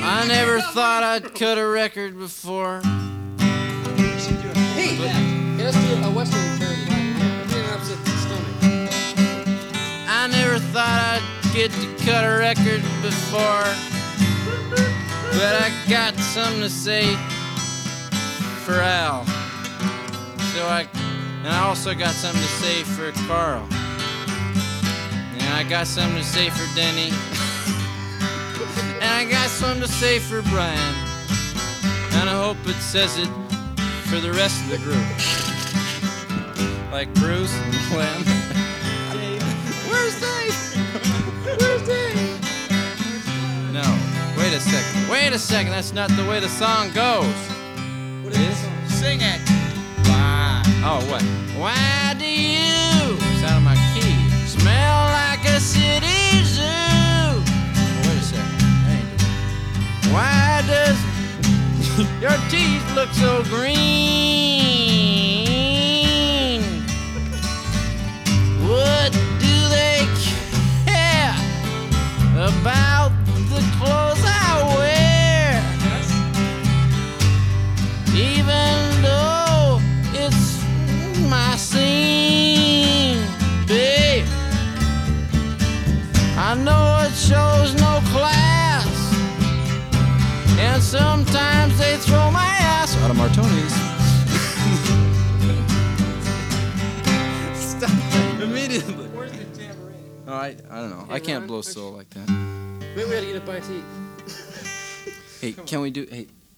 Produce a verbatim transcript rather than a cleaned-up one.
I never thought I'd cut a record before. Hey, yeah, let's do a Western parody. We're opposite the stomach. I never thought I'd get to cut a record before, but I got something to say for Al. So I, and I also got something to say for Carl. And I got something to say for Denny. And I got something to say for Brian. And I hope it says it for the rest of the group. Like Bruce and Glenn. Where's Dave? Where's Dave? No, wait a second. Wait a second, that's not the way the song goes. What is this song? Sing it. Why? Oh, what? Why do you, it's out of my key, smell like a city zoo? Oh, wait a second. Hey. Why does your teeth look so green? What do they care about the clothes I wear? Even though it's my scene, babe, I know it shows no class, and sometimes they throw my ass out of Martoni's. Stop immediately. Where's the tambourine? Oh, I, I don't know. Hey, I can't Ron, blow push- soul like that. Maybe we gotta get a bite to eat. Hey, can we do? Hey.